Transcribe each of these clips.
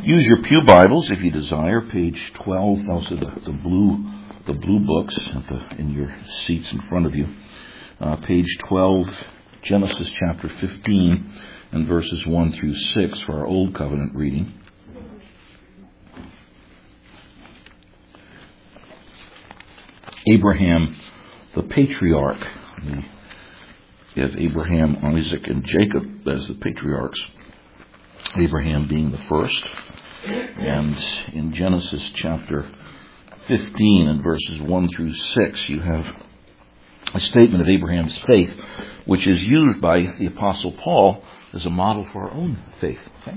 Use your pew Bibles if you desire. Page 12. Those are the blue books in your seats in front of you. Page 12, Genesis chapter 15, and verses 1 through 6 for our Old Covenant reading. Abraham, the patriarch. We have Abraham, Isaac, and Jacob as the patriarchs. Abraham being the first. And in Genesis chapter 15 and verses 1 through 6, you have a statement of Abraham's faith, which is used by the Apostle Paul as a model for our own faith. Okay?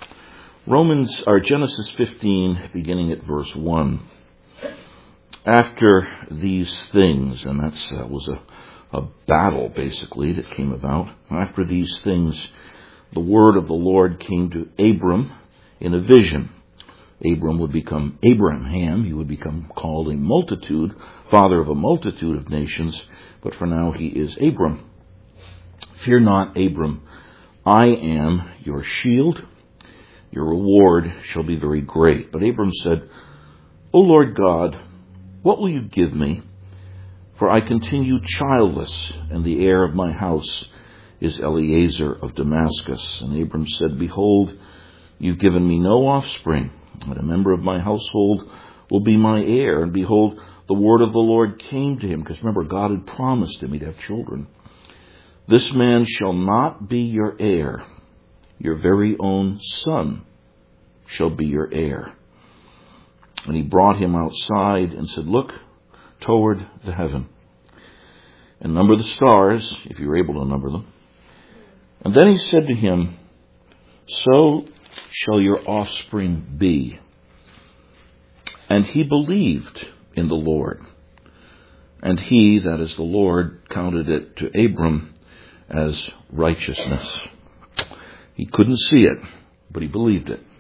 Genesis 15, beginning at verse 1. After these things, and that was a battle, basically, that came about. After these things, the word of the Lord came to Abram in a vision. Abram would become Abraham. He would become called a multitude, father of a multitude of nations. But for now, he is Abram. Fear not, Abram. I am your shield. Your reward shall be very great. But Abram said, O Lord God, what will you give me? For I continue childless, and the heir of my house is Eliezer of Damascus. And Abram said, Behold, you've given me no offspring, and a member of my household will be my heir. And behold, the word of the Lord came to him, because remember, God had promised him he'd have children. This man shall not be your heir. Your very own son shall be your heir. And he brought him outside and said, Look toward the heaven, and number the stars, if you're able to number them. And then he said to him, So shall your offspring be. And he believed in the Lord. And he, that is the Lord, counted it to Abram as righteousness. He couldn't see it, but he believed it.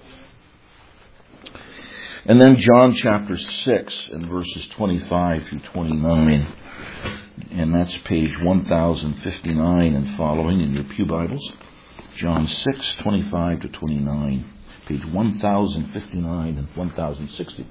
And then John chapter 6 and verses 25 through 29. And that's page 1059 and following in your pew Bibles. John 6, 25 to 29. Page 1059 and 1060.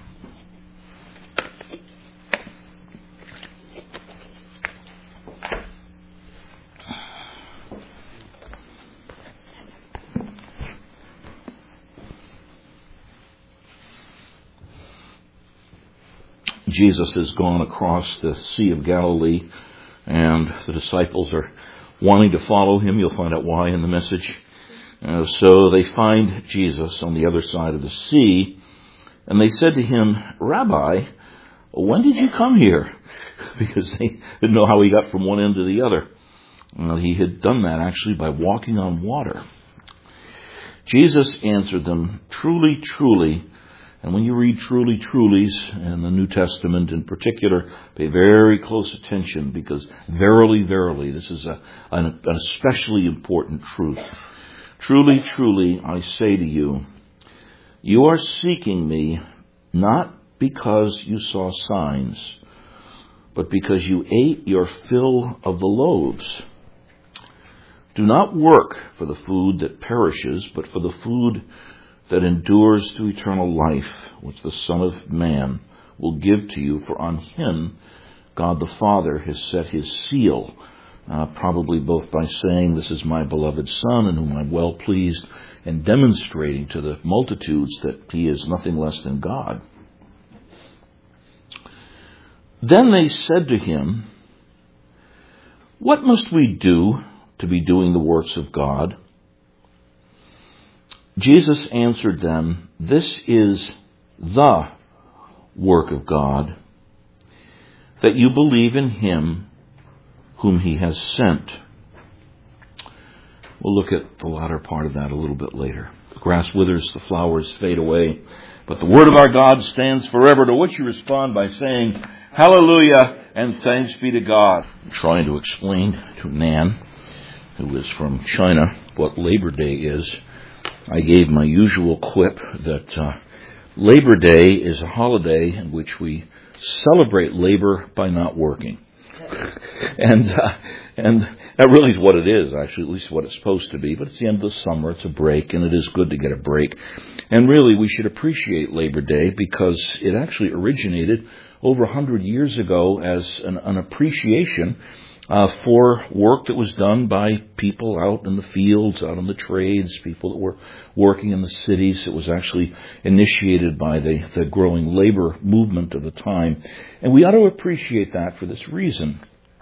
Jesus has gone across the Sea of Galilee, and the disciples are wanting to follow him. You'll find out why in the message. So they find Jesus on the other side of the sea, and they said to him, Rabbi, when did you come here? Because they didn't know how he got from one end to the other. Well, he had done that actually by walking on water. Jesus answered them, Truly, truly. And when you read truly, trulies in the New Testament in particular, pay very close attention, because verily, verily, this is an especially important truth. Truly, truly, I say to you, you are seeking me not because you saw signs, but because you ate your fill of the loaves. Do not work for the food that perishes, but for the food that endures to eternal life, which the Son of Man will give to you, for on him God the Father has set his seal, probably both by saying, This is my beloved Son, in whom I'm well pleased, and demonstrating to the multitudes that he is nothing less than God. Then they said to him, What must we do to be doing the works of God? Jesus answered them, This is the work of God, that you believe in him whom he has sent. We'll look at the latter part of that a little bit later. The grass withers, the flowers fade away, but the word of our God stands forever, to which you respond by saying, Hallelujah, and thanks be to God. I'm trying to explain to Nan, who is from China, what Labor Day is. I gave my usual quip that Labor Day is a holiday in which we celebrate labor by not working. And And that really is what it is, actually, at least what it's supposed to be. But it's the end of the summer, it's a break, and it is good to get a break. And really, we should appreciate Labor Day because it actually originated over 100 years ago as an appreciation for work that was done by people out in the fields, out in the trades, people that were working in the cities. It was actually initiated by the growing labor movement of the time. And we ought to appreciate that for this reason.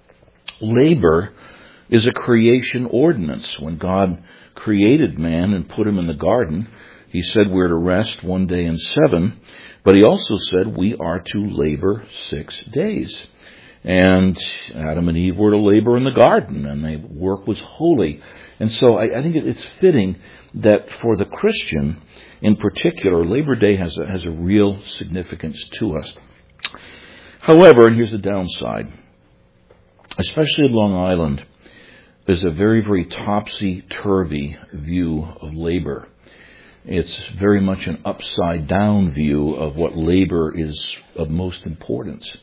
Labor is a creation ordinance. When God created man and put him in the garden, he said we're to rest one day in 7, but he also said we are to labor 6 days. And Adam and Eve were to labor in the garden, and their work was holy. And so I think it's fitting that for the Christian in particular, Labor Day has a real significance to us. However, and here's the downside, especially in Long Island, there's a very, very topsy-turvy view of labor. It's very much an upside-down view of what labor is of most importance.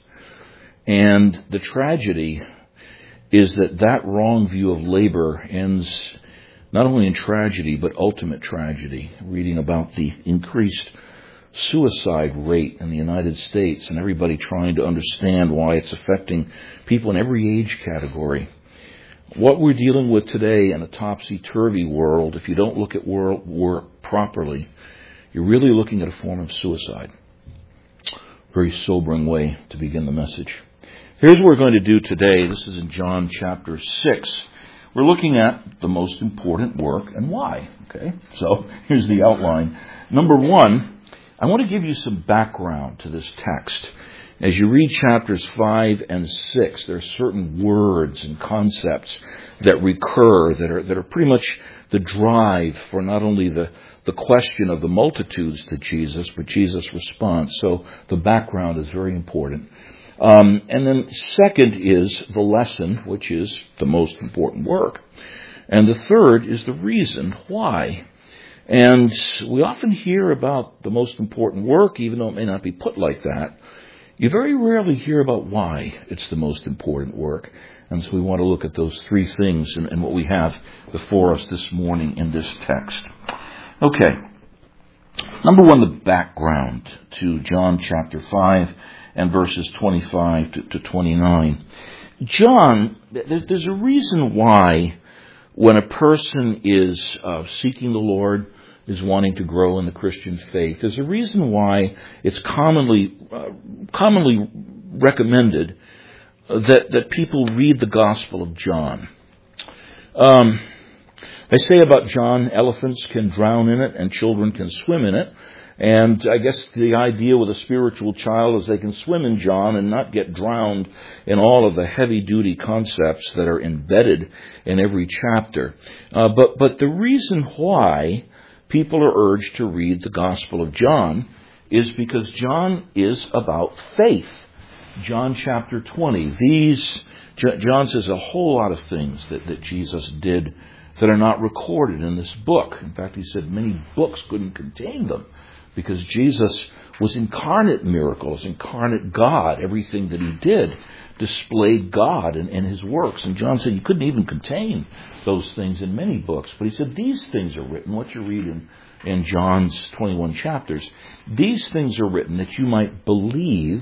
And the tragedy is that wrong view of labor ends not only in tragedy, but ultimate tragedy. Reading about the increased suicide rate in the United States and everybody trying to understand why it's affecting people in every age category. What we're dealing with today in a topsy-turvy world, if you don't look at work properly, you're really looking at a form of suicide. Very sobering way to begin the message. Here's what we're going to do today. This is in John chapter 6. We're looking at the most important work and why. Okay, so here's the outline. Number 1, I want to give you some background to this text. As you read chapters 5 and 6, there are certain words and concepts that recur that are pretty much the drive for not only the question of the multitudes to Jesus, but Jesus' response. So the background is very important. And then second is the lesson, which is the most important work. And the third is the reason why. And we often hear about the most important work, even though it may not be put like that. You very rarely hear about why it's the most important work. And so we want to look at those three things and what we have before us this morning in this text. Okay. Number 1, the background to John chapter 5 and verses 25 to 29. John, there's a reason why when a person is seeking the Lord, is wanting to grow in the Christian faith, there's a reason why it's commonly recommended that people read the Gospel of John. They say about John, elephants can drown in it and children can swim in it. And I guess the idea with a spiritual child is they can swim in John and not get drowned in all of the heavy-duty concepts that are embedded in every chapter. But the reason why people are urged to read the Gospel of John is because John is about faith. John chapter 20. John says a whole lot of things that Jesus did that are not recorded in this book. In fact, he said many books couldn't contain them because Jesus was incarnate miracles, incarnate God. Everything that he did displayed God in his works. And John said you couldn't even contain those things in many books. But he said these things are written, what you read in John's 21 chapters, these things are written that you might believe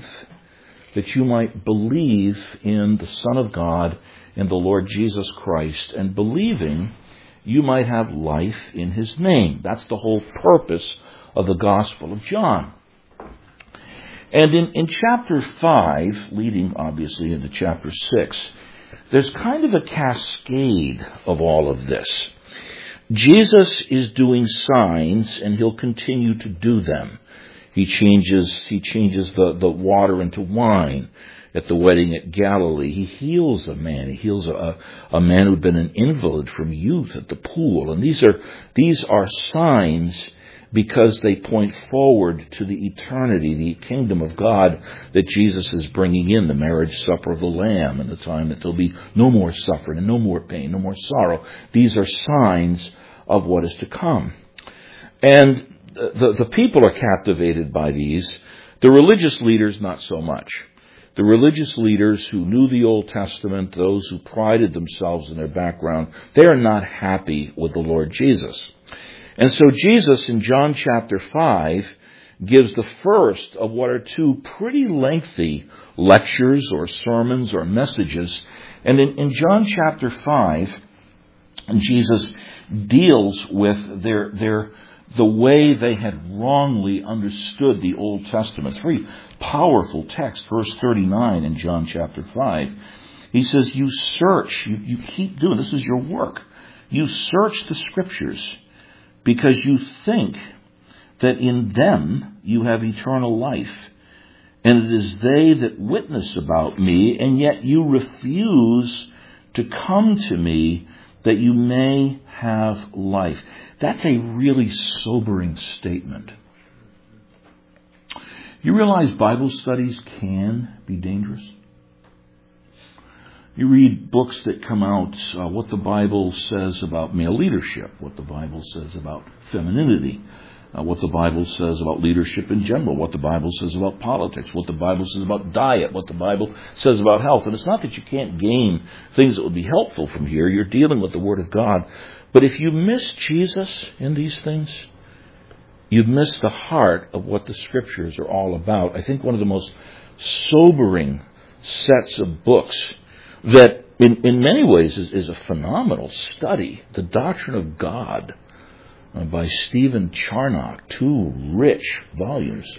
in the Son of God, in the Lord Jesus Christ, and believing you might have life in his name. That's the whole purpose of the Gospel of John. And in chapter 5, leading obviously into chapter 6, there's kind of a cascade of all of this. Jesus is doing signs, and he'll continue to do them. He changes the water into wine at the wedding at Galilee. He heals a man. He heals a man who'd been an invalid from youth at the pool. And these are signs because they point forward to the eternity, the kingdom of God that Jesus is bringing in, the marriage supper of the Lamb, and the time that there'll be no more suffering and no more pain, no more sorrow. These are signs of what is to come. And the people are captivated by these. The religious leaders, not so much. The religious leaders who knew the Old Testament, those who prided themselves in their background, they are not happy with the Lord Jesus. And so Jesus in John chapter 5 gives the first of what are two pretty lengthy lectures or sermons or messages. And in John chapter 5, Jesus deals with the way they had wrongly understood the Old Testament. It's a very powerful text, verse 39 in John chapter 5. He says, you search, you keep doing, this is your work. You search the Scriptures because you think that in them you have eternal life. And it is they that witness about me, and yet you refuse to come to me that you may have life. That's a really sobering statement. You realize Bible studies can be dangerous? You read books that come out, what the Bible says about male leadership, what the Bible says about femininity, what the Bible says about leadership in general, what the Bible says about politics, what the Bible says about diet, what the Bible says about health. And it's not that you can't gain things that would be helpful from here. You're dealing with the Word of God. But if you miss Jesus in these things, you've missed the heart of what the Scriptures are all about. I think one of the most sobering sets of books that in many ways is a phenomenal study, The Doctrine of God, by Stephen Charnock, 2 rich volumes.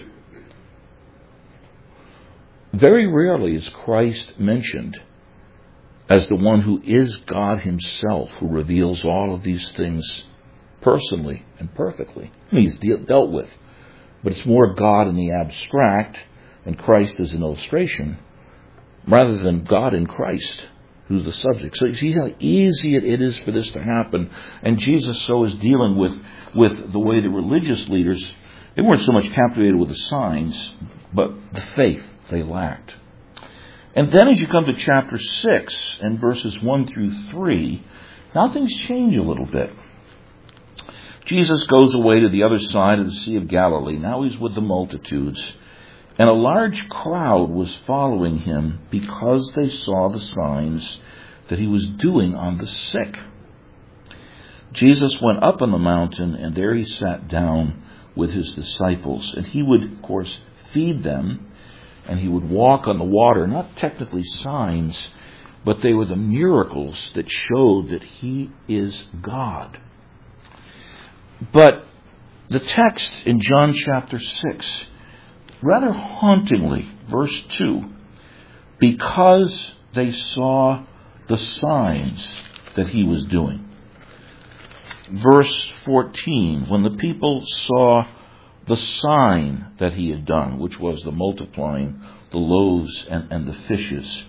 Very rarely is Christ mentioned as the one who is God himself, who reveals all of these things personally and perfectly. He's dealt with. But it's more God in the abstract and Christ as an illustration, rather than God in Christ, who's the subject. So you see how easy it is for this to happen. And Jesus so is dealing with the way the religious leaders, they weren't so much captivated with the signs, but the faith they lacked. And then as you come to chapter 6 and verses 1 through 3, now things change a little bit. Jesus goes away to the other side of the Sea of Galilee. Now he's with the multitudes. And a large crowd was following him because they saw the signs that he was doing on the sick. Jesus went up on the mountain, and there he sat down with his disciples. And he would, of course, feed them, and he would walk on the water. Not technically signs, but they were the miracles that showed that he is God. But the text in John chapter 6, rather hauntingly, verse 2, because they saw the signs that he was doing. Verse 14, when the people saw the sign that he had done, which was the multiplying the loaves and the fishes,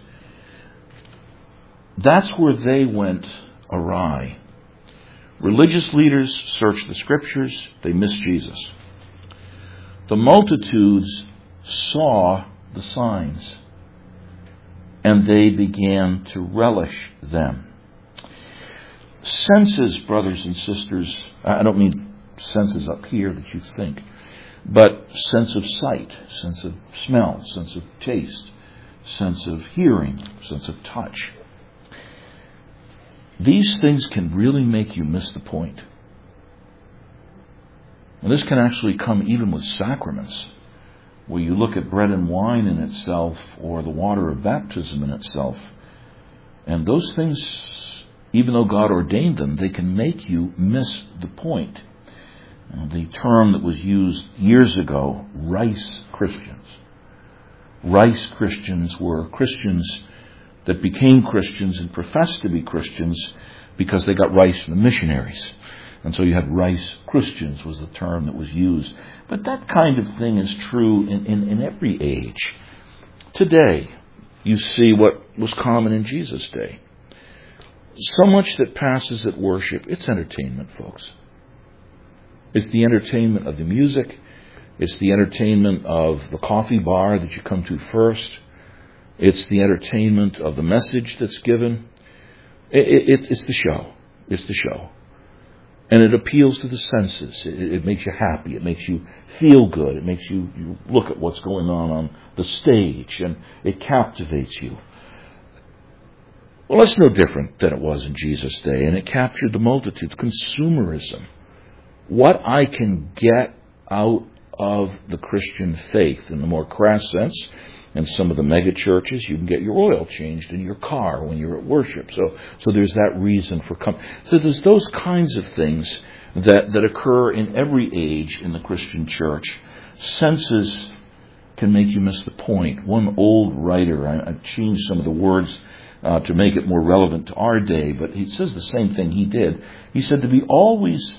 that's where they went awry. Religious leaders searched the Scriptures, they missed Jesus. The multitudes saw the signs, and they began to relish them. Senses, brothers and sisters, I don't mean senses up here that you think, but sense of sight, sense of smell, sense of taste, sense of hearing, sense of touch. These things can really make you miss the point. And this can actually come even with sacraments, where you look at bread and wine in itself or the water of baptism in itself. And those things, even though God ordained them, they can make you miss the point. The term that was used years ago, rice Christians. Rice Christians were Christians that became Christians and professed to be Christians because they got rice from the missionaries. And so you had rice Christians was the term that was used. But that kind of thing is true in every age. Today, you see what was common in Jesus' day. So much that passes at worship, it's entertainment, folks. It's the entertainment of the music. It's the entertainment of the coffee bar that you come to first. It's the entertainment of the message that's given. It's the show. It's the show. And it appeals to the senses. It makes you happy. It makes you feel good. It makes you look at what's going on the stage, and it captivates you. Well, that's no different than it was in Jesus' day, and it captured the multitudes. Consumerism. What I can get out of the Christian faith, in the more crass sense. In some of the mega churches, you can get your oil changed in your car when you're at worship. So there's that reason for coming. So there's those kinds of things that occur in every age in the Christian church. Senses can make you miss the point. One old writer, I've changed some of the words to make it more relevant to our day, but he says the same thing he did. He said to be always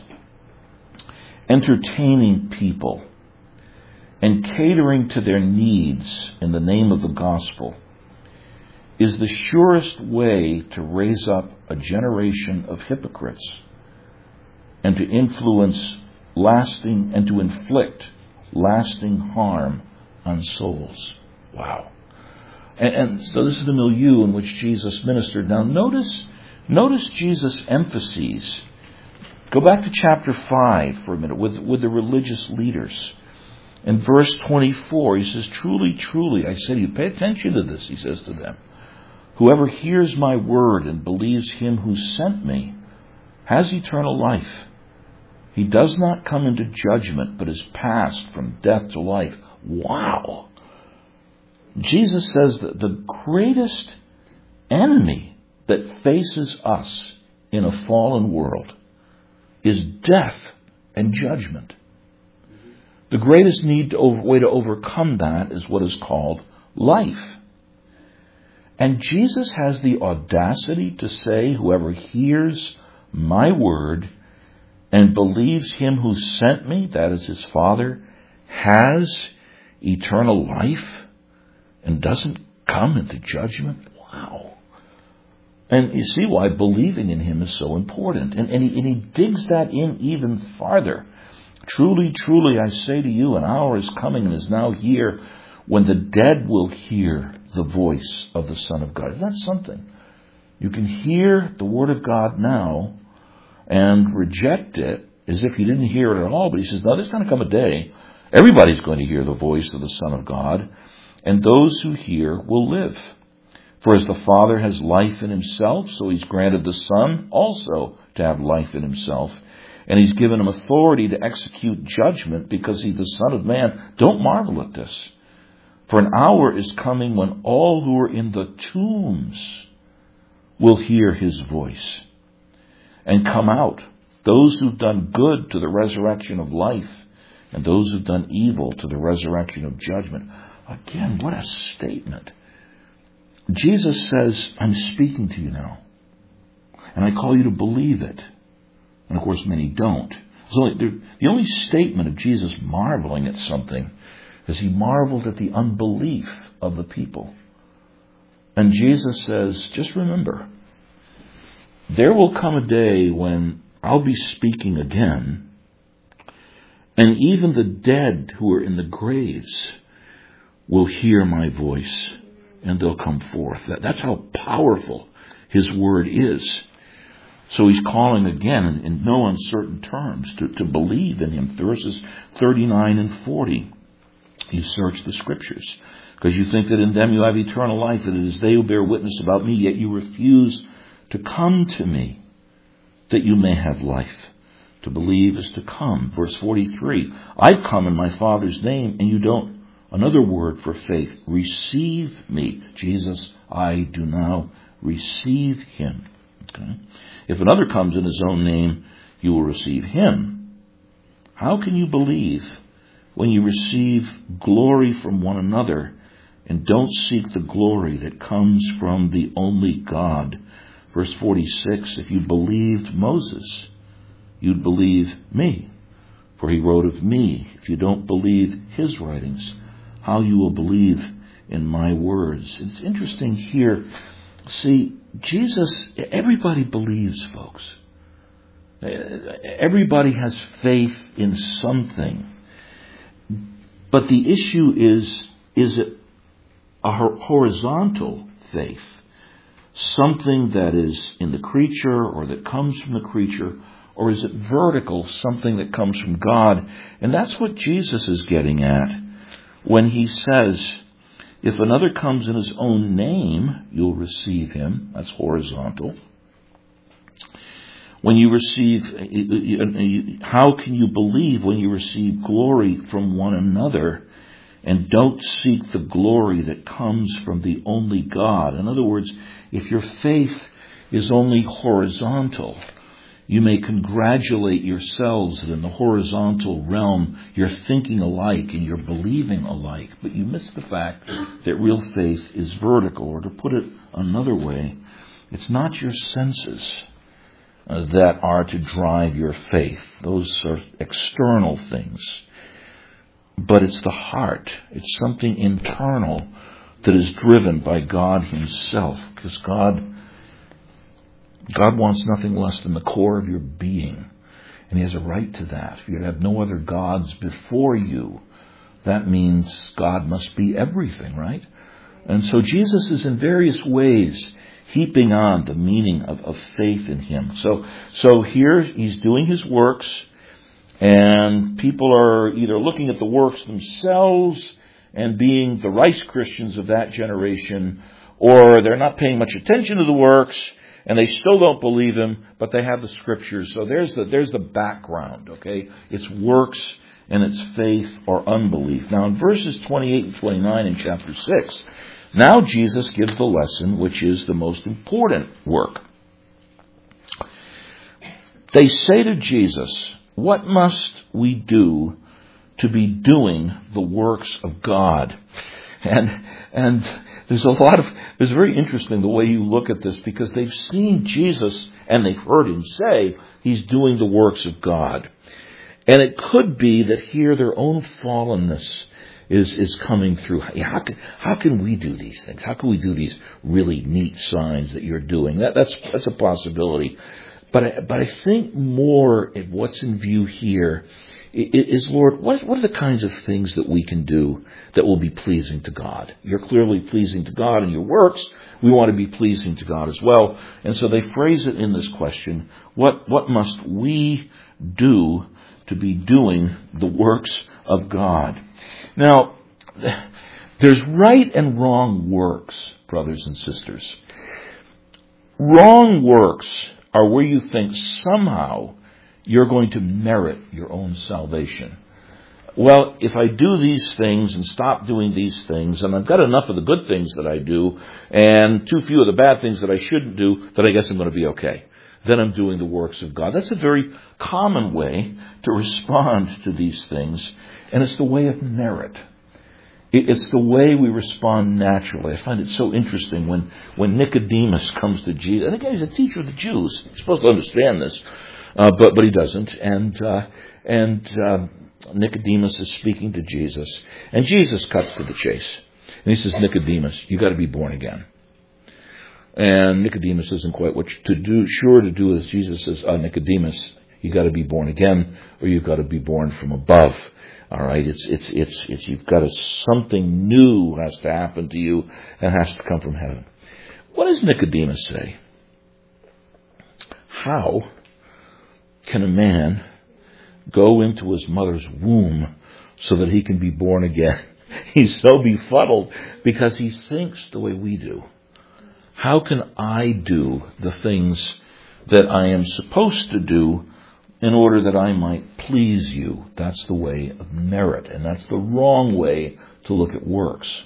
entertaining people and catering to their needs in the name of the gospel is the surest way to raise up a generation of hypocrites and to influence lasting and to inflict lasting harm on souls. Wow. And so this is the milieu in which Jesus ministered. Now notice Jesus' emphases. Go back to chapter 5 for a minute with the religious leaders. In verse 24, he says, truly, truly, I say to you, pay attention to this, he says to them. Whoever hears my word and believes him who sent me has eternal life. He does not come into judgment, but is passed from death to life. Wow! Jesus says that the greatest enemy that faces us in a fallen world is death and judgment. The greatest way to overcome that is what is called life. And Jesus has the audacity to say, whoever hears my word and believes him who sent me, that is his Father, has eternal life and doesn't come into judgment. Wow. And you see why believing in him is so important. And he digs that in even farther. Truly, truly, I say to you, an hour is coming and is now here when the dead will hear the voice of the Son of God. Isn't that something? You can hear the Word of God now and reject it as if you didn't hear it at all. But he says, no, there's going to come a day. Everybody's going to hear the voice of the Son of God, and those who hear will live. For as the Father has life in himself, so he's granted the Son also to have life in himself. And he's given him authority to execute judgment because he's the Son of Man. Don't marvel at this. For an hour is coming when all who are in the tombs will hear his voice and come out. Those who've done good to the resurrection of life, and those who've done evil to the resurrection of judgment. Again, what a statement. Jesus says, I'm speaking to you now, and I call you to believe it. And of course, many don't. So the only statement of Jesus marveling at something is he marveled at the unbelief of the people. And Jesus says, just remember, there will come a day when I'll be speaking again, and even the dead who are in the graves will hear my voice, and they'll come forth. That's how powerful his word is. So he's calling again in no uncertain terms to believe in him. Verses 39 and 40. You search the scriptures because you think that in them you have eternal life, that it is they who bear witness about me, yet you refuse to come to me that you may have life. To believe is to come. Verse 43. I come in my Father's name and you don't. Another word for faith. Receive me. Jesus, I do now receive him. Okay. If another comes in his own name, you will receive him. How can you believe when you receive glory from one another and don't seek the glory that comes from the only God? Verse 46, if you believed Moses, you'd believe me, for he wrote of me. If you don't believe his writings, how you will believe in my words? It's interesting here. See, Jesus, everybody believes, folks. Everybody has faith in something. But the issue is it a horizontal faith? Something that is in the creature or that comes from the creature, or is it vertical, something that comes from God? And that's what Jesus is getting at when he says, if another comes in his own name, you'll receive him. That's horizontal. When you receive, how can you believe when you receive glory from one another and don't seek the glory that comes from the only God? In other words, if your faith is only horizontal, you may congratulate yourselves that in the horizontal realm you're thinking alike and you're believing alike, but you miss the fact that real faith is vertical. Or to put it another way, it's not your senses that are to drive your faith. Those are external things. But it's the heart. It's something internal that is driven by God himself. Because God wants nothing less than the core of your being. And he has a right to that. If you have no other gods before you, that means God must be everything, right? And so Jesus is in various ways heaping on the meaning of faith in him. So here he's doing his works, and people are either looking at the works themselves and being the Rice Christians of that generation, or they're not paying much attention to the works, and they still don't believe him, but they have the scriptures. So there's the background, okay? It's works and it's faith or unbelief. Now in verses 28 and 29 in chapter 6, now Jesus gives the lesson which is the most important work. They say to Jesus, what must we do to be doing the works of God? And there's it's very interesting the way you look at this, because they've seen Jesus and they've heard him say he's doing the works of God. And it could be that here their own fallenness is coming through. How can we do these things? How can we do these really neat signs that you're doing? That's a possibility. But I think more at what's in view here is, Lord, what are the kinds of things that we can do that will be pleasing to God? You're clearly pleasing to God in your works. We want to be pleasing to God as well. And so they phrase it in this question, what must we do to be doing the works of God? Now, there's right and wrong works, brothers and sisters. Wrong works are where you think somehow you're going to merit your own salvation. Well, if I do these things and stop doing these things, and I've got enough of the good things that I do, and too few of the bad things that I shouldn't do, that I guess I'm going to be okay. Then I'm doing the works of God. That's a very common way to respond to these things, and it's the way of merit. It's the way we respond naturally. I find it so interesting when Nicodemus comes to Jesus. And again, he's a teacher of the Jews. He's supposed to understand this, but he doesn't. And Nicodemus is speaking to Jesus, and Jesus cuts to the chase. And he says, Nicodemus, you got to be born again. And Nicodemus isn't quite sure to do as Jesus says, Nicodemus, you got to be born again, or you've got to be born from above. All right, it's you've got something new has to happen to you and has to come from heaven. What does Nicodemus say? How can a man go into his mother's womb so that he can be born again? He's so befuddled because he thinks the way we do. How can I do the things that I am supposed to do in order that I might please you? That's the way of merit, and that's the wrong way to look at works.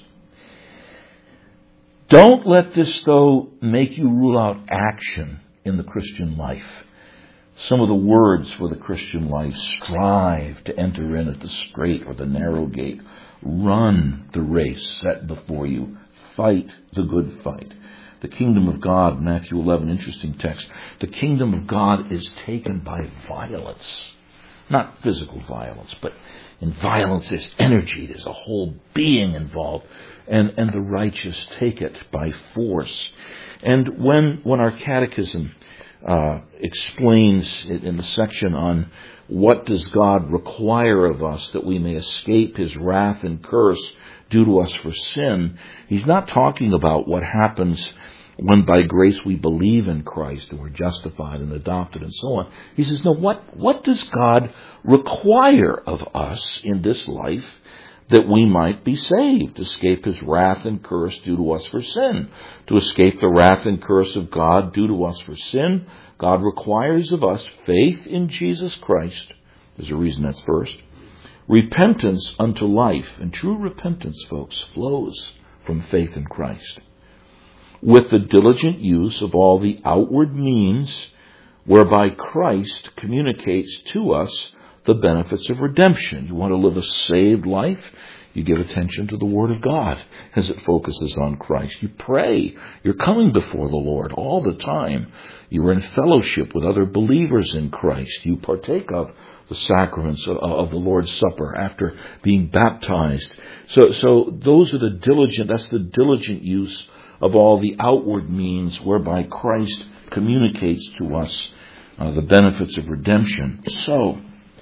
Don't let this, though, make you rule out action in the Christian life. Some of the words for the Christian life: strive to enter in at the straight or the narrow gate. Run the race set before you. Fight the good fight. The kingdom of God, Matthew 11, interesting text. The kingdom of God is taken by violence. Not physical violence, but in violence there's energy, there's a whole being involved. And the righteous take it by force. And when our catechism explains it in the section on what does God require of us that we may escape his wrath and curse due to us for sin, he's not talking about what happens when by grace we believe in Christ and we're justified and adopted and so on. He says, no, what does God require of us in this life that we might be saved, escape his wrath and curse due to us for sin? To escape the wrath and curse of God due to us for sin, God requires of us faith in Jesus Christ. There's a reason that's first. Repentance unto life. And true repentance, folks, flows from faith in Christ, with the diligent use of all the outward means whereby Christ communicates to us the benefits of redemption. You want to live a saved life? You give attention to the Word of God as it focuses on Christ. You pray. You're coming before the Lord all the time. You're in fellowship with other believers in Christ. You partake of the sacraments of the Lord's Supper after being baptized. So those are that's the diligent use of all the outward means whereby Christ communicates to us the benefits of redemption. So,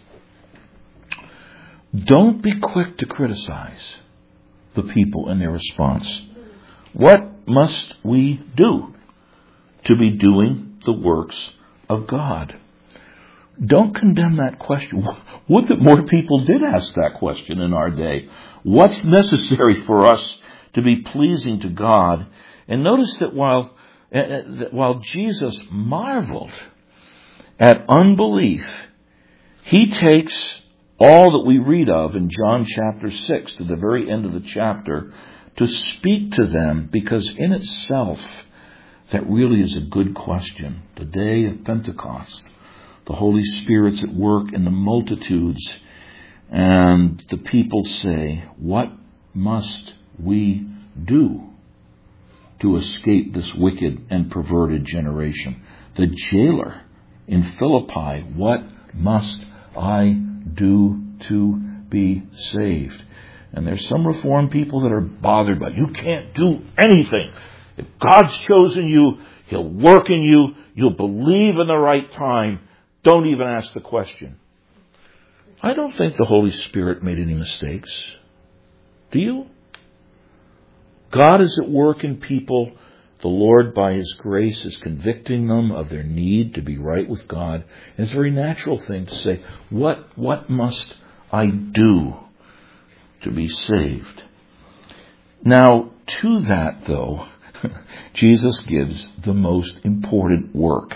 don't be quick to criticize the people and their response. What must we do to be doing the works of God? Don't condemn that question. Would that more people did ask that question in our day. What's necessary for us to be pleasing to God? And notice that while Jesus marveled at unbelief, he takes all that we read of in John chapter 6 to the very end of the chapter to speak to them, because in itself that really is a good question. The day of Pentecost, the Holy Spirit's at work in the multitudes, and the people say, what must we do to escape this wicked and perverted generation? The jailer in Philippi, what must I do to be saved? And there's some Reformed people that are bothered by, you can't do anything. If God's chosen you, He'll work in you, you'll believe in the right time. Don't even ask the question. I don't think the Holy Spirit made any mistakes. Do you? God is at work in people. The Lord, by His grace, is convicting them of their need to be right with God. And it's a very natural thing to say, what must I do to be saved? Now, to that, though, Jesus gives the most important work.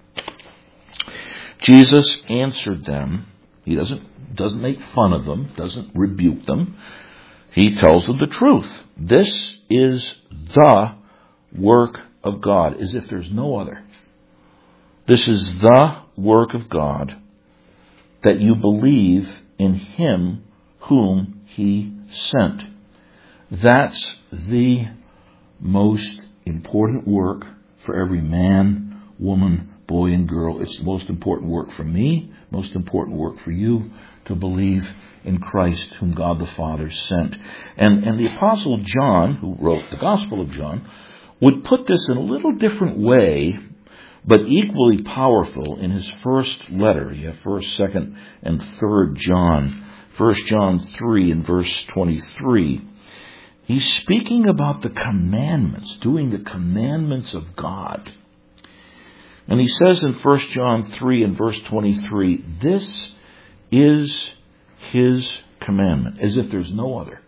Jesus answered them. He doesn't make fun of them, doesn't rebuke them. He tells them the truth. This is the work of God, as if there's no other. This is the work of God, that you believe in Him whom He sent. That's the most important work for every man, woman, boy, and girl. It's the most important work for me, most important work for you, to believe in Christ whom God the Father sent. And the Apostle John, who wrote the Gospel of John, would put this in a little different way, but equally powerful in his first letter. You have 1st, 2nd, and 3rd John. 1 John 3 and verse 23. He's speaking about the commandments, doing the commandments of God. And he says in 1 John 3 and verse 23, this is His commandment, as if there's no other,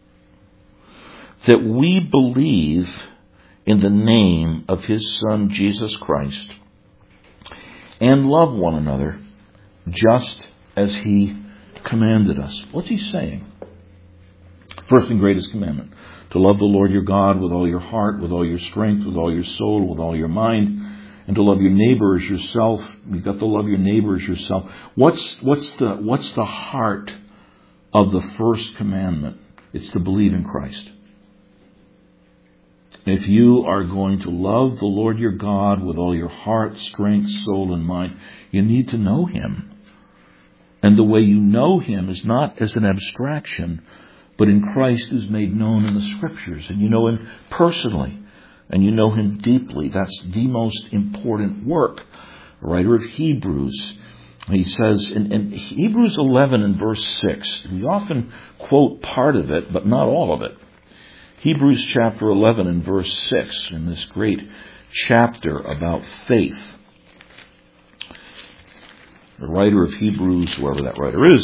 that we believe in the name of His Son, Jesus Christ, and love one another just as He commanded us. What's He saying? First and greatest commandment, to love the Lord your God with all your heart, with all your strength, with all your soul, with all your mind, and to love your neighbor as yourself. You've got to love your neighbor as yourself. What's the heart of the first commandment? It's to believe in Christ. If you are going to love the Lord your God with all your heart, strength, soul, and mind, you need to know Him. And the way you know Him is not as an abstraction, but in Christ who's made known in the Scriptures. And you know Him personally. And you know Him deeply. That's the most important work. The writer of Hebrews, he says in Hebrews 11 and verse 6, we often quote part of it, but not all of it. Hebrews chapter 11 and verse 6, in this great chapter about faith. The writer of Hebrews, whoever that writer is,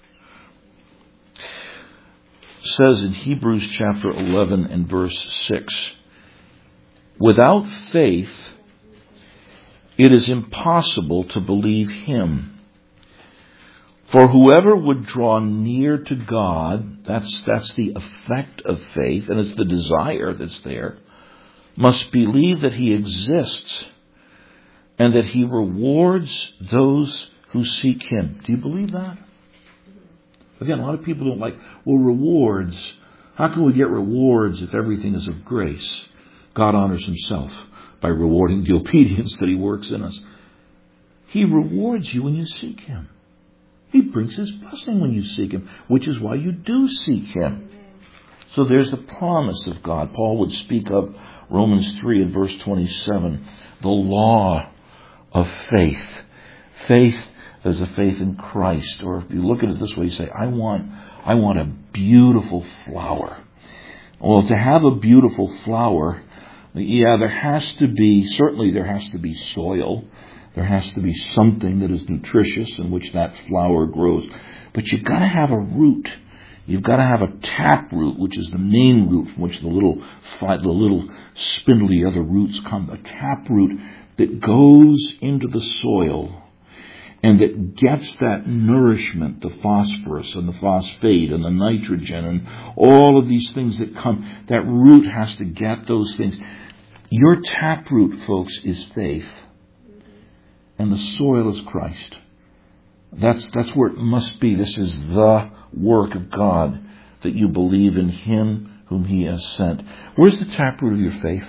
says in Hebrews chapter 11 and verse 6, without faith, it is impossible to believe Him. For whoever would draw near to God, that's the effect of faith, and it's the desire that's there, must believe that He exists and that He rewards those who seek Him. Do you believe that? Again, a lot of people don't like, well, rewards. How can we get rewards if everything is of grace? God honors Himself by rewarding the obedience that He works in us. He rewards you when you seek Him. He brings His blessing when you seek Him, which is why you do seek Him. So there's the promise of God. Paul would speak of Romans 3 and verse 27, the law of faith. Faith is a faith in Christ. Or if you look at it this way, you say, I want a beautiful flower. Well, to have a beautiful flower, there has to be soil. There has to be something that is nutritious in which that flower grows. But you've got to have a root. You've got to have a tap root, which is the main root from which the little spindly other roots come. A tap root that goes into the soil and that gets that nourishment, the phosphorus and the phosphate and the nitrogen and all of these things that come. That root has to get those things. Your tap root, folks, is faith. And the soil is Christ. That's where it must be. This is the work of God, that you believe in Him whom He has sent. Where's the taproot of your faith?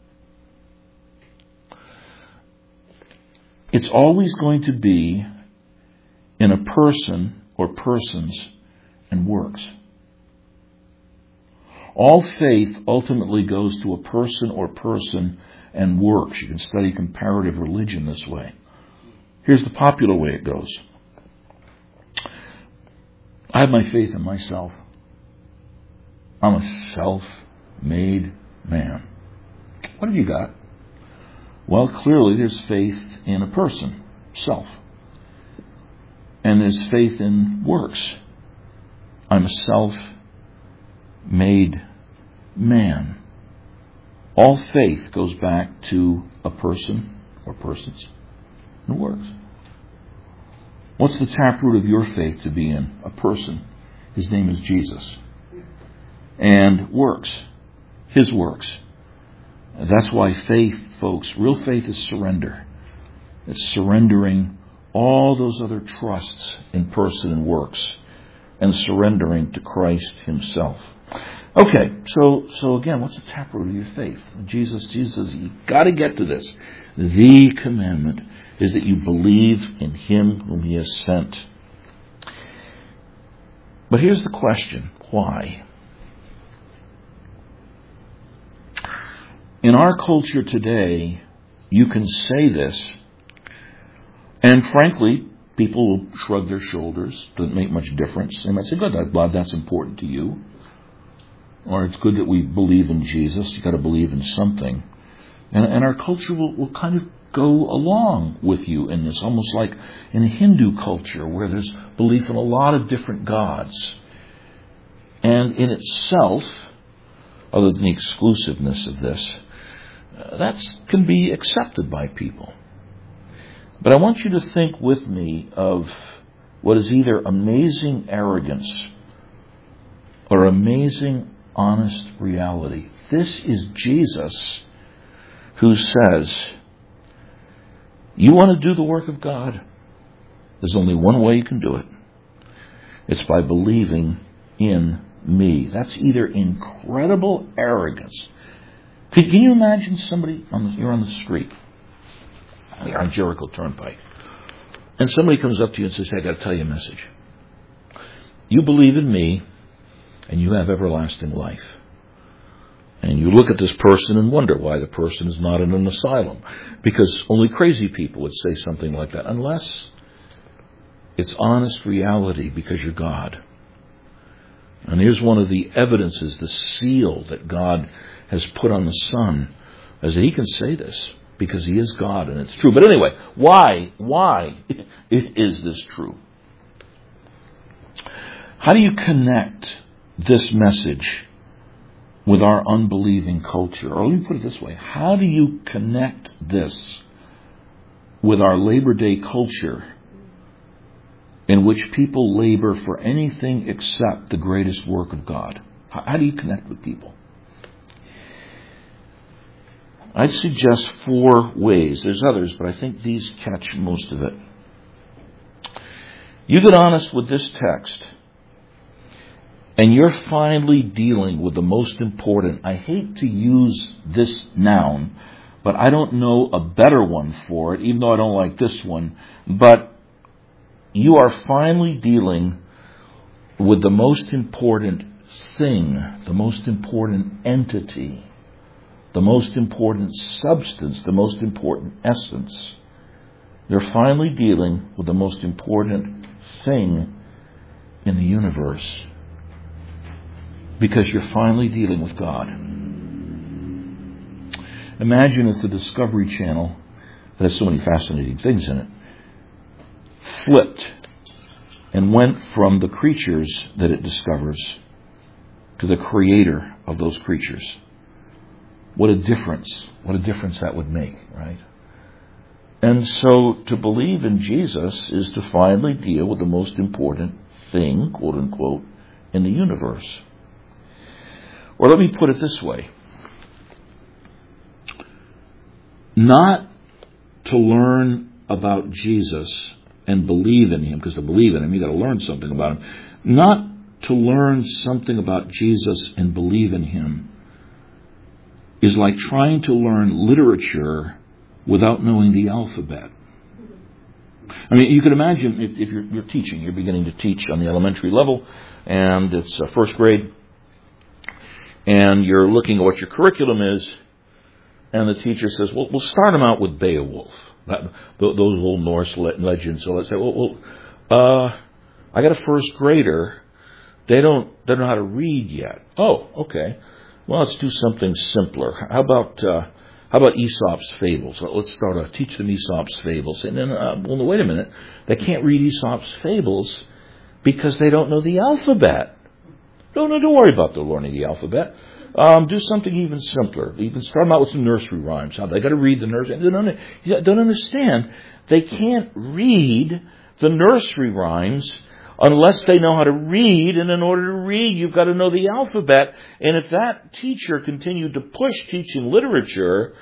It's always going to be in a person or persons and works. All faith ultimately goes to a person or person and works. You can study comparative religion this way. Here's the popular way it goes. I have my faith in myself. I'm a self-made man. What have you got? Well, clearly there's faith in a person, self. And there's faith in works. I'm a self-made man. All faith goes back to a person or persons and works. What's the taproot of your faith to be in? A person. His name is Jesus. And works. His works. That's why faith, folks, real faith is surrender. It's surrendering all those other trusts in person and works and surrendering to Christ Himself. Okay, so again, what's the taproot of your faith? Jesus, you've got to get to this. The commandment is that you believe in Him whom He has sent. But here's the question. Why? In our culture today, you can say this, and frankly, people will shrug their shoulders. Doesn't make much difference. They might say, good, I'm glad that's important to you. Or it's good that we believe in Jesus. You've got to believe in something. And our culture will kind of go along with you in this, almost like in a Hindu culture where there's belief in a lot of different gods. And in itself, other than the exclusiveness of this, that can be accepted by people. But I want you to think with me of what is either amazing arrogance or amazing honest reality. This is Jesus who says, you want to do the work of God? There's only one way you can do it. It's by believing in me. That's either incredible arrogance. Can you imagine somebody, you're on the street, you're on Jericho Turnpike, and somebody comes up to you and says, hey, I got to tell you a message. You believe in me, and you have everlasting life. And you look at this person and wonder why the person is not in an asylum. Because only crazy people would say something like that. Unless it's honest reality because you're God. And here's one of the evidences, the seal that God has put on the Son, is that He can say this because He is God and it's true. But anyway, why is this true? How do you connect this message with our unbelieving culture? Or let me put it this way. How do you connect this with our Labor Day culture in which people labor for anything except the greatest work of God? How do you connect with people? I'd suggest 4 ways. There's others, but I think these catch most of it. You get honest with this text, and you're finally dealing with the most important. I hate to use this noun, but I don't know a better one for it, even though I don't like this one. But you are finally dealing with the most important thing, the most important entity, the most important substance, the most important essence. You're finally dealing with the most important thing in the universe. Because you're finally dealing with God. Imagine if the Discovery Channel, that has so many fascinating things in it, flipped and went from the creatures that it discovers to the creator of those creatures. What a difference that would make, right? And so to believe in Jesus is to finally deal with the most important thing, quote unquote, in the universe. Or let me put it this way. Not to learn about Jesus and believe in Him, because to believe in Him, you've got to learn something about Him. Not to learn something about Jesus and believe in Him is like trying to learn literature without knowing the alphabet. I mean, you can imagine if you're teaching, you're beginning to teach on the elementary level, and it's first grade, and you're looking at what your curriculum is, and the teacher says, well, we'll start them out with Beowulf, those old Norse legends. So let's say, I got a first grader. They don't know how to read yet. Oh, okay. Well, let's do something simpler. How about Aesop's Fables? Let's teach them Aesop's Fables. And then, wait a minute. They can't read Aesop's Fables because they don't know the alphabet. Don't worry about the learning the alphabet. Do something even simpler. You can start them out with some nursery rhymes. They got to read the nursery. They don't understand. They can't read the nursery rhymes unless they know how to read. And in order to read, you've got to know the alphabet. And if that teacher continued to push teaching literature,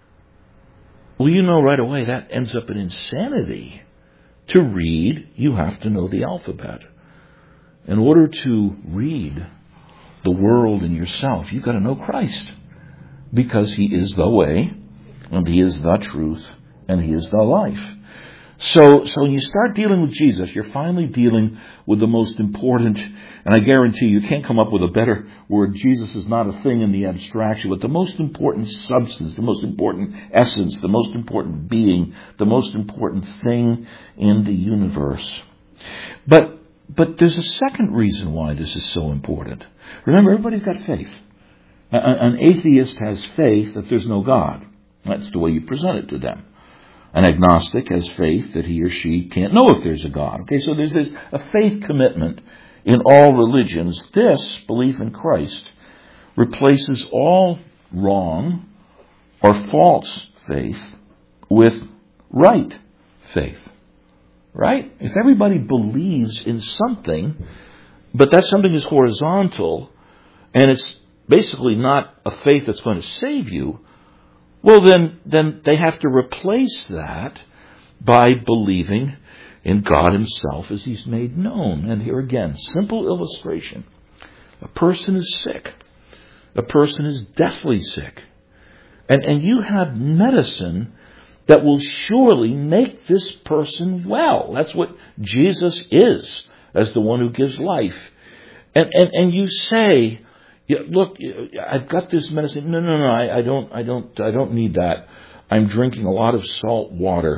well, you know right away that ends up in insanity. To read, you have to know the alphabet. In order to read the world and yourself, you've got to know Christ. Because He is the way, and He is the truth, and He is the life. So when you start dealing with Jesus, you're finally dealing with the most important, and I guarantee you can't come up with a better word. Jesus is not a thing in the abstraction, but the most important substance, the most important essence, the most important being, the most important thing in the universe. But there's a second reason why this is so important. Remember, everybody's got faith. An atheist has faith that there's no God. That's the way you present it to them. An agnostic has faith that he or she can't know if there's a God. Okay, so there's a faith commitment in all religions. This belief in Christ replaces all wrong or false faith with right faith. Right? If everybody believes in something, but that something is horizontal, and it's basically not a faith that's going to save you, well, then they have to replace that by believing in God Himself as He's made known. And here again, simple illustration. A person is sick. A person is deathly sick. And you have medicine that will surely make this person well. That's what Jesus is, as the one who gives life. And you say, look, I've got this medicine. No, I don't need that. I'm drinking a lot of salt water,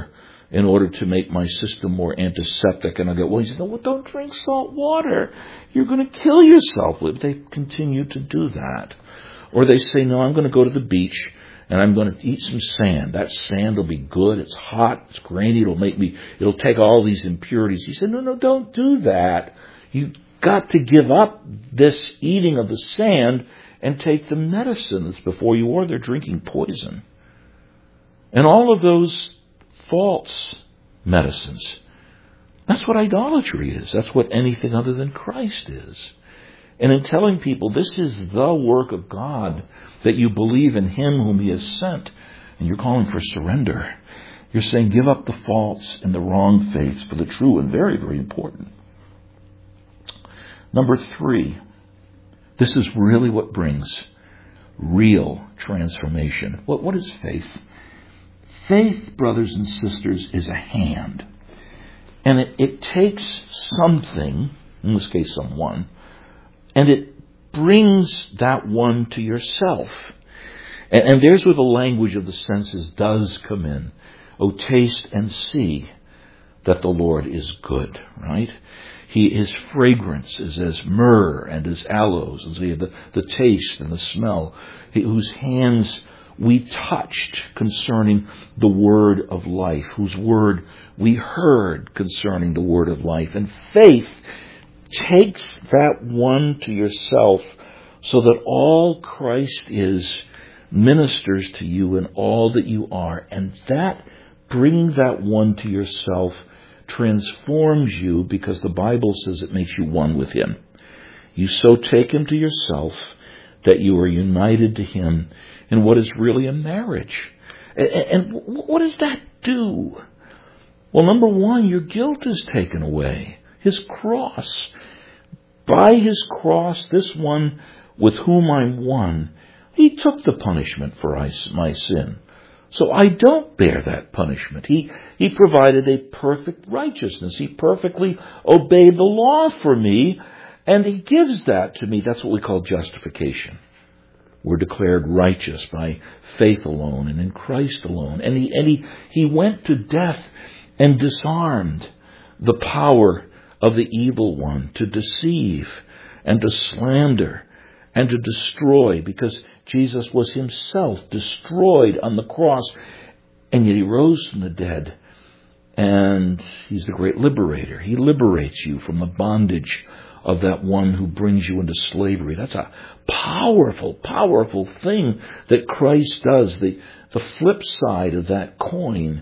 in order to make my system more antiseptic. And I go, well, he said, no, well, don't drink salt water. You're going to kill yourself. They continue to do that. Or they say, no, I'm going to go to the beach and I'm going to eat some sand. That sand will be good. It's hot. It's grainy. It'll take all these impurities. He said, no, don't do that. You've got to give up this eating of the sand and take the medicine that's before you, or they're drinking poison. And all of those false medicines. That's what idolatry is. That's what anything other than Christ is. And in telling people this is the work of God, that you believe in Him whom He has sent, and you're calling for surrender. You're saying give up the false and the wrong faiths for the true, and very, very important. Number 3, this is really what brings real transformation. What is faith? Faith, brothers and sisters, is a hand. And it takes something, in this case someone, and it brings that one to yourself. And there's where the language of the senses does come in. Oh, taste and see that the Lord is good, right? His fragrance is as myrrh and as aloes, and so you have the taste and the smell, whose hands we touched concerning the word of life, whose word we heard concerning the word of life. And faith takes that one to yourself so that all Christ is ministers to you in all that you are. And that, bringing that one to yourself, transforms you, because the Bible says it makes you one with Him. You so take Him to yourself that you are united to Him in what is really a marriage. And what does that do? Well, number 1, your guilt is taken away. His cross. By His cross, this one with whom I'm one, He took the punishment for my sin. So I don't bear that punishment. He provided a perfect righteousness. He perfectly obeyed the law for me, and He gives that to me. That's what we call justification. We're declared righteous by faith alone and in Christ alone. And he went to death and disarmed the power of the evil one to deceive and to slander and to destroy, because Jesus was Himself destroyed on the cross, and yet He rose from the dead, and He's the great liberator. He liberates you from the bondage of that one who brings you into slavery. That's a powerful, powerful thing that Christ does. The flip side of that coin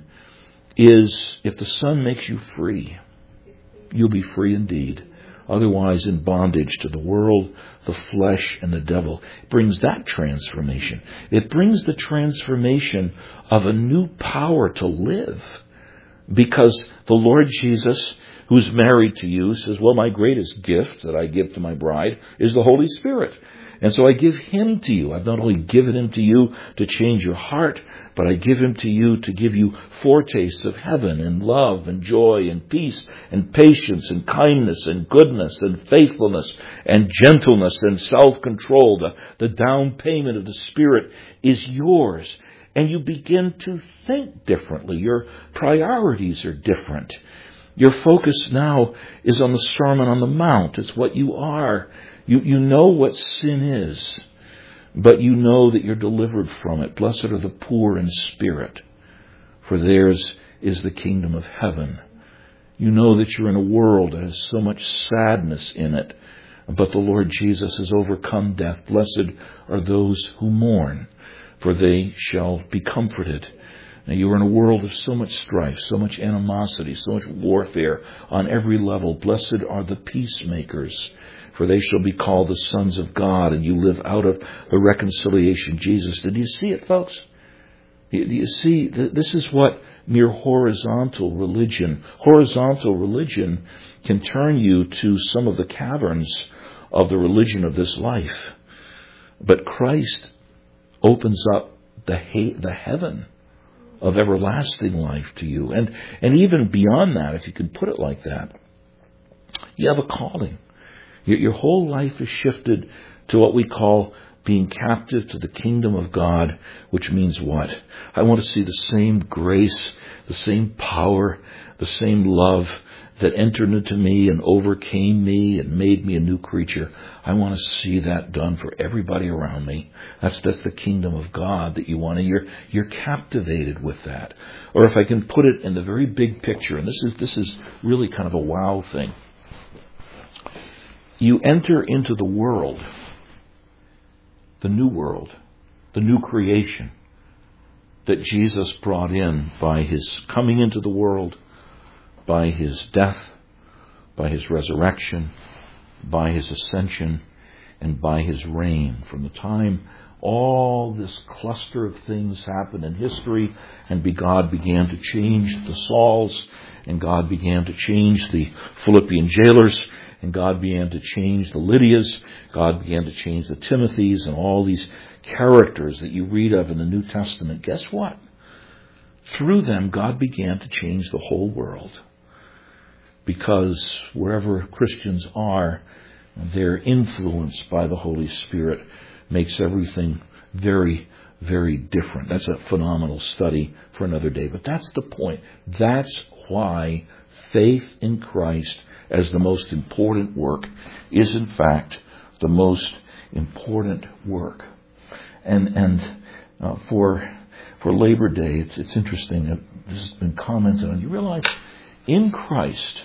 is, if the Son makes you free, you'll be free indeed. Otherwise in bondage to the world, the flesh, and the devil. It brings that transformation. It brings the transformation of a new power to live. Because the Lord Jesus, who's married to you, says, well, my greatest gift that I give to my bride is the Holy Spirit. And so I give Him to you. I've not only given Him to you to change your heart, but I give Him to you to give you foretastes of heaven and love and joy and peace and patience and kindness and goodness and faithfulness and gentleness and self-control. The down payment of the Spirit is yours. And you begin to think differently. Your priorities are different. Your focus now is on the Sermon on the Mount. It's what you are. You know what sin is, but you know that you're delivered from it. Blessed are the poor in spirit, for theirs is the kingdom of heaven. You know that you're in a world that has so much sadness in it, but the Lord Jesus has overcome death. Blessed are those who mourn, for they shall be comforted. Now, you are in a world of so much strife, so much animosity, so much warfare on every level. Blessed are the peacemakers, for they shall be called the sons of God, and you live out of the reconciliation Jesus did. Do you see it, folks? Do you see? This is what mere horizontal religion can turn you to some of the caverns of the religion of this life. But Christ opens up the heaven of everlasting life to you. And even beyond that, if you can put it like that, you have a calling. Your whole life is shifted to what we call being captive to the kingdom of God, which means what? I want to see the same grace, the same power, the same love that entered into me and overcame me and made me a new creature. I want to see that done for everybody around me. That's the kingdom of God that you want, and you're captivated with that. Or if I can put it in the very big picture, and this is really kind of a wow thing. You enter into the world, the new creation that Jesus brought in by His coming into the world, by His death, by His resurrection, by His ascension, and by His reign. From the time all this cluster of things happened in history, and God began to change the Sauls, and God began to change the Philippian jailers, and God began to change the Lydias, God began to change the Timothys, and all these characters that you read of in the New Testament. Guess what? Through them, God began to change the whole world. Because wherever Christians are, their influence by the Holy Spirit makes everything very, very different. That's a phenomenal study for another day. But that's the point. That's why faith in Christ as the most important work is in fact the most important work. And for Labor Day, it's interesting. This has been commented on. You realize in Christ,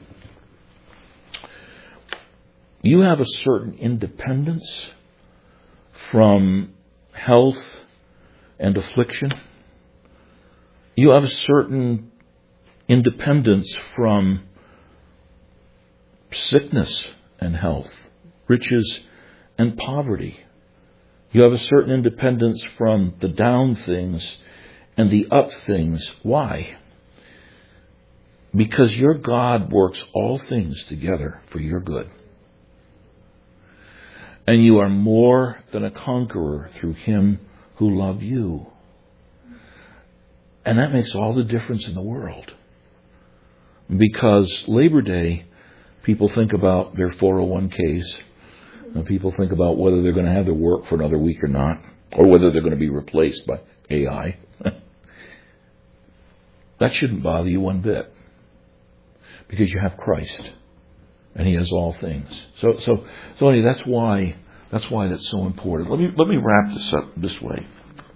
you have a certain independence from health and affliction. You have a certain independence from sickness and health, riches and poverty. You have a certain independence from the down things and the up things. Why? Because your God works all things together for your good. And you are more than a conqueror through Him who loved you. And that makes all the difference in the world. Because Labor Day, people think about their 401ks. People think about whether they're going to have their work for another week or not, or whether they're going to be replaced by AI. That shouldn't bother you one bit, because you have Christ, and He has all things. So anyway, that's why that's so important. Let me wrap this up this way,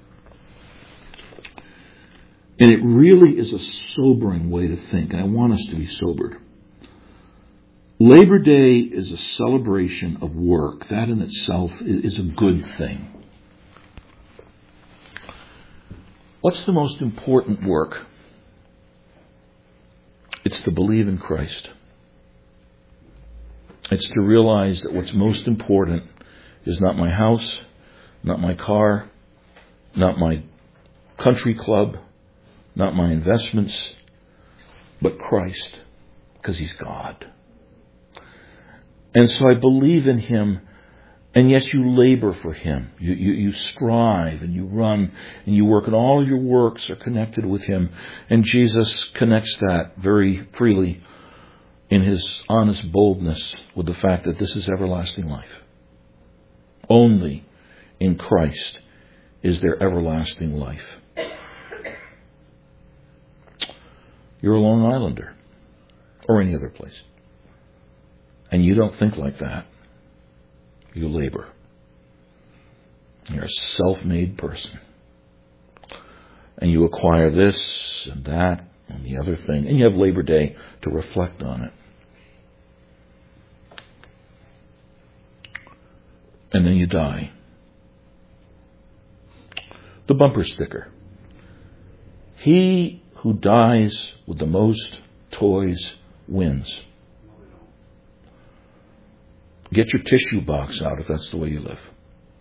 and it really is a sobering way to think, and I want us to be sobered. Labor Day is a celebration of work. That in itself is a good thing. What's the most important work? It's to believe in Christ. It's to realize that what's most important is not my house, not my car, not my country club, not my investments, but Christ, because He's God. And so I believe in Him, and yes, you labor for Him. You strive, and you run, and you work, and all of your works are connected with Him. And Jesus connects that very freely in His honest boldness with the fact that this is everlasting life. Only in Christ is there everlasting life. You're a Long Islander, or any other place. And you don't think like that. You labor. You're a self-made person. And you acquire this and that and the other thing. And you have Labor Day to reflect on it. And then you die. The bumper sticker. He who dies with the most toys wins. Get your tissue box out if that's the way you live.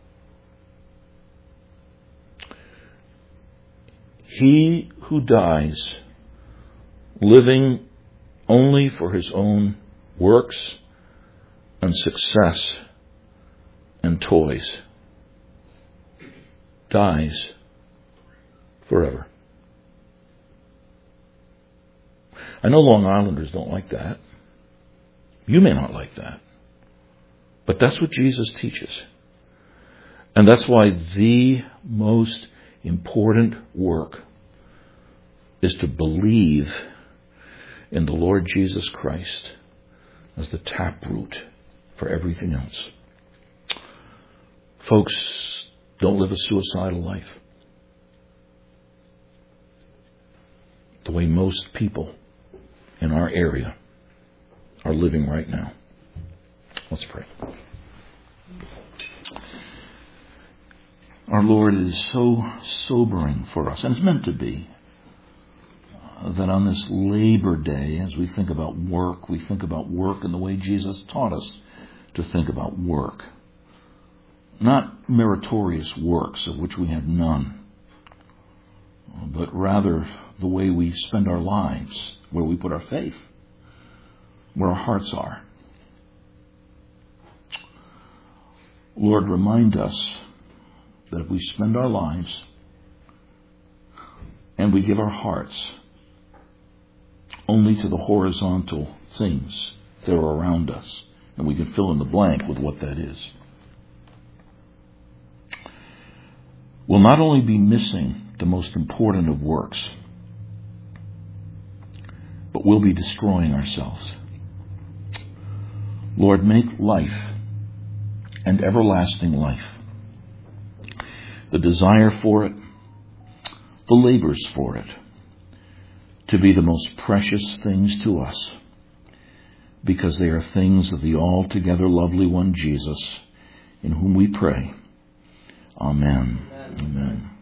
He who dies living only for his own works and success and toys dies forever. I know Long Islanders don't like that. You may not like that. But that's what Jesus teaches. And that's why the most important work is to believe in the Lord Jesus Christ as the taproot for everything else. Folks, don't live a suicidal life the way most people in our area are living right now. Let's pray. Our Lord, it is so sobering for us, and it's meant to be, that on this Labor Day, as we think about work in the way Jesus taught us to think about work. Not meritorious works, of which we have none, but rather the way we spend our lives, where we put our faith, where our hearts are. Lord, remind us that if we spend our lives and we give our hearts only to the horizontal things that are around us, and we can fill in the blank with what that is, we'll not only be missing the most important of works, but we'll be destroying ourselves. Lord, make life and everlasting life, the desire for it, the labors for it, to be the most precious things to us, because they are things of the altogether lovely one, Jesus, in whom we pray. Amen. Amen.